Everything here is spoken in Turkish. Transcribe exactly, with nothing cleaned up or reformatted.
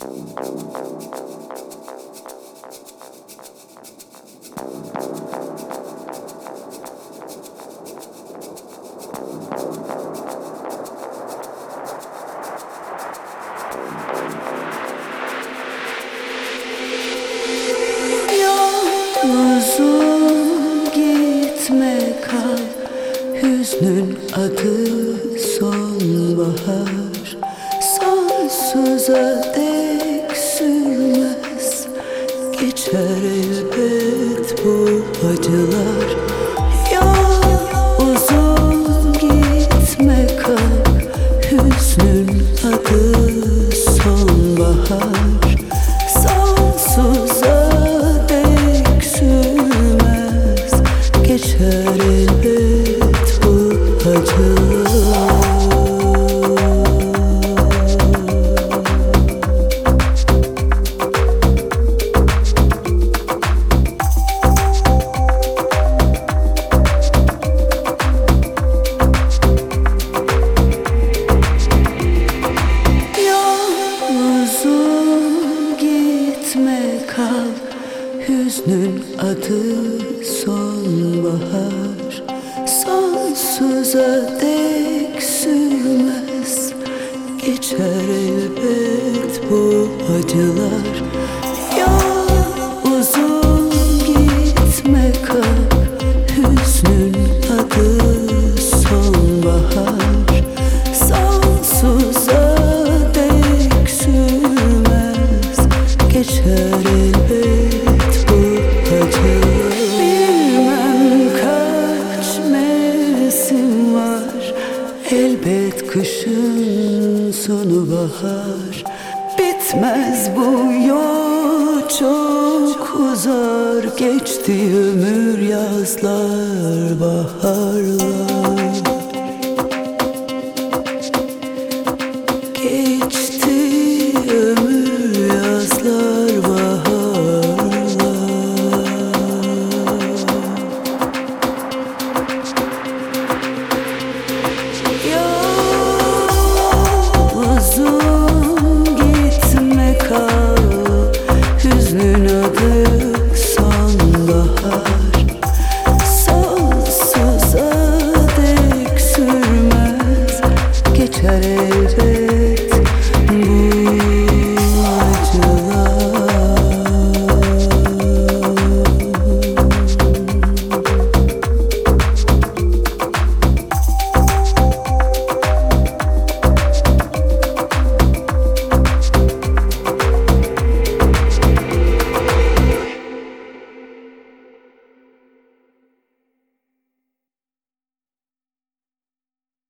Uzun gitme kal, hüznün adı sonbahar. Sonsuza dek sürmez, geçer elbet bu acılar. Yok, uzun gitme kal, hüznün adı sonbahar. Sonsuza geçer elbet bu acılar. Yalnızım gitme kal, hüznün adı sonbahar. Sonsuza dek sürmez, geçer elbet bu acılar. Yok, uzun gitme kal, hüznün adı sonbahar. Sonsuza dek sürmez, geçer elbet bu acılar. Elbet kışın sonu bahar. Bitmez bu yol, çok uzar. Geçti ömür, yazlar, baharlar.